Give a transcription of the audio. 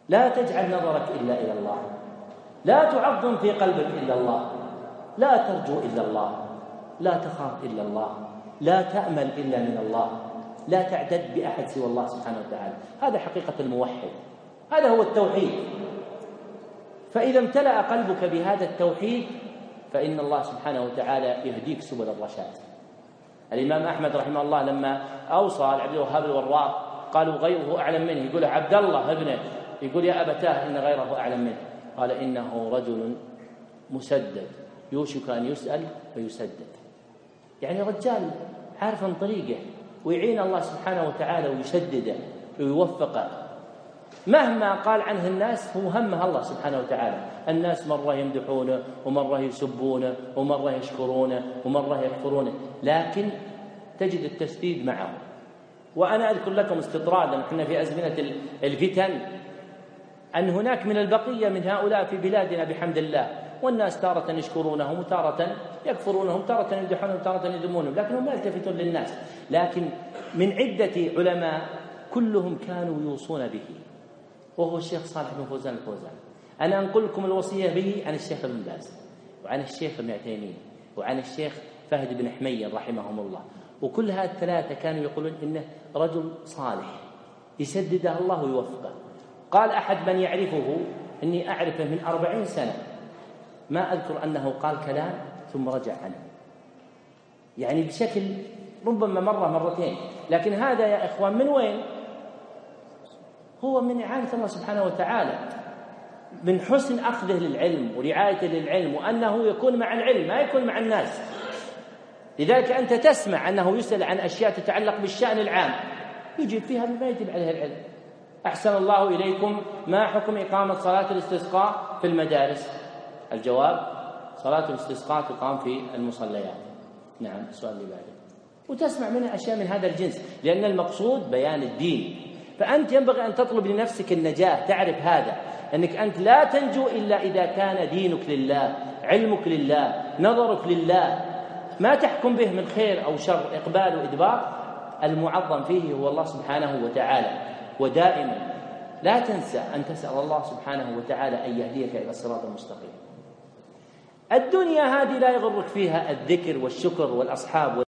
لا تجعل نظرك إلا إلى الله، لا تعظم في قلبك إلا الله، لا ترجو إلا الله، لا تخاف إلا الله، لا تأمل إلا من الله، لا تعتد بأحد سوى الله سبحانه وتعالى. هذا حقيقة الموحد، هذا هو التوحيد. فإذا امتلأ قلبك بهذا التوحيد فإن الله سبحانه وتعالى يهديك سبل الرشاد. الإمام أحمد رحمه الله لما أوصى لعبد الوهاب الوراق قالوا غيره أعلم منه، يقول عبد الله ابنه، يقول يا أبتاه إن غيره أعلم منه، قال إنه رجل مسدد يوشك أن يسأل ويسدد. يعني رجال عارف عن طريقه ويعين الله سبحانه وتعالى ويشدده ويوفقه. مهما قال عنه الناس هو همه الله سبحانه وتعالى. الناس مرة يمدحونه ومرة يسبونه ومرة يشكرونه ومرة يكفرونه، لكن تجد التسديد معه. وأنا أذكر لكم استطرادا، نحن في أزمنة الفتن، أن هناك من البقية من هؤلاء في بلادنا بحمد الله، والناس تارة يشكرونهم وتارة يكفرونهم، تارة يمدحونهم وتارة يذمونهم، لكنهم لا يلتفتون للناس. لكن من عدة علماء كلهم كانوا يوصون به، وهو الشيخ صالح بن فوزان الفوزان. أنا أنقل لكم الوصية به عن الشيخ ابن باز وعن الشيخ ابن عثيمين وعن الشيخ فهد بن حمير رحمهم الله، وكل هؤلاء الثلاثة كانوا يقولون إنه رجل صالح يسدده الله ويوفقه. قال أحد من يعرفه إني أعرفه من 40 سنة ما أذكر أنه قال كلام ثم رجع عنه، يعني بشكل ربما مرة مرتين. لكن هذا يا إخوان من وين؟ هو من إعانة الله سبحانه وتعالى، من حسن أخذه للعلم ورعايته للعلم، وأنه يكون مع العلم ما يكون مع الناس. لذلك أنت تسمع أنه يسأل عن أشياء تتعلق بالشأن العام يجيب فيها بما يجب عليه العلم. أحسن الله إليكم، ما حكم إقامة صلاة الاستسقاء في المدارس؟ الجواب: صلاة الاستسقاء تقام في المصليات. نعم. السؤال اللي بعده، وتسمع منها أشياء من هذا الجنس، لأن المقصود بيان الدين. فأنت ينبغي أن تطلب لنفسك النجاة، تعرف هذا، أنك أنت لا تنجو إلا إذا كان دينك لله، علمك لله، نظرك لله، ما تحكم به من خير أو شر، إقبال وإدبار. المعظم فيه هو الله سبحانه وتعالى. ودائما لا تنسى أن تسأل الله سبحانه وتعالى أن يهديك إلى الصراط المستقيم. الدنيا هذه لا يغرك فيها الذكر والشكر والأصحاب